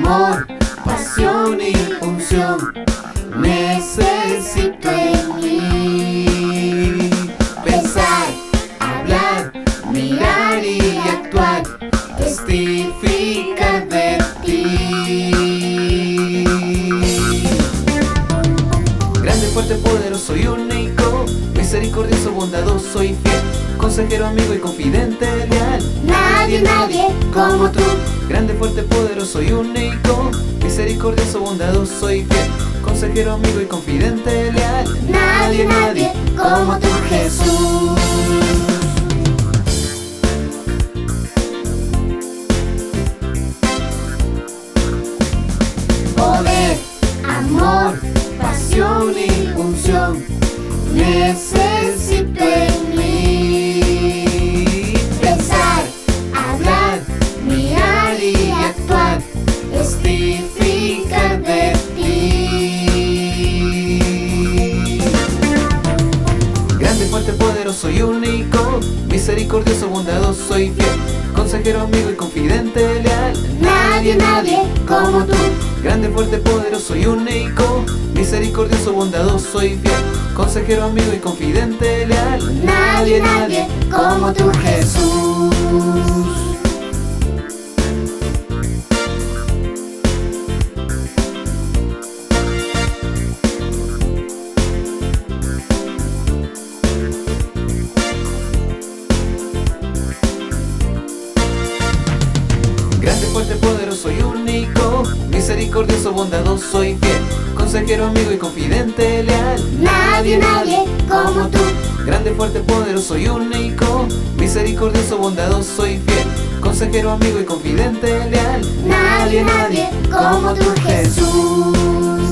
amor, pasión y unción necesito en mí. Pensar, hablar, mirar y actuar, testificar de ti. Grande, fuerte, poderoso y único, misericordioso, bondadoso y fiel, consejero, amigo y confidente leal. Nadie como tú. Grande, fuerte, poderoso y único, misericordioso, bondadoso y fiel, consejero, amigo y confidente leal. Nadie como tú, Jesús. Poder, amor, pasión y unción necesito en mí. Pensar, hablar, mirar y actuar, testificar de ti. Grande, fuerte, poderoso y único, misericordioso, bondadoso y fiel, consejero, amigo y confidente leal. Nadie como tú. Grande, fuerte, poderoso y único, misericordioso, bondadoso y fiel, consejero, amigo y confidente leal. Nadie como tú, Jesús. Grande, fuerte, poderoso y único, misericordioso, bondadoso y fiel, consejero, amigo y confidente leal. Nadie como tú. Grande, fuerte, poderoso y único, misericordioso, bondadoso y fiel, consejero, amigo y confidente leal. Nadie como tú, Jesús.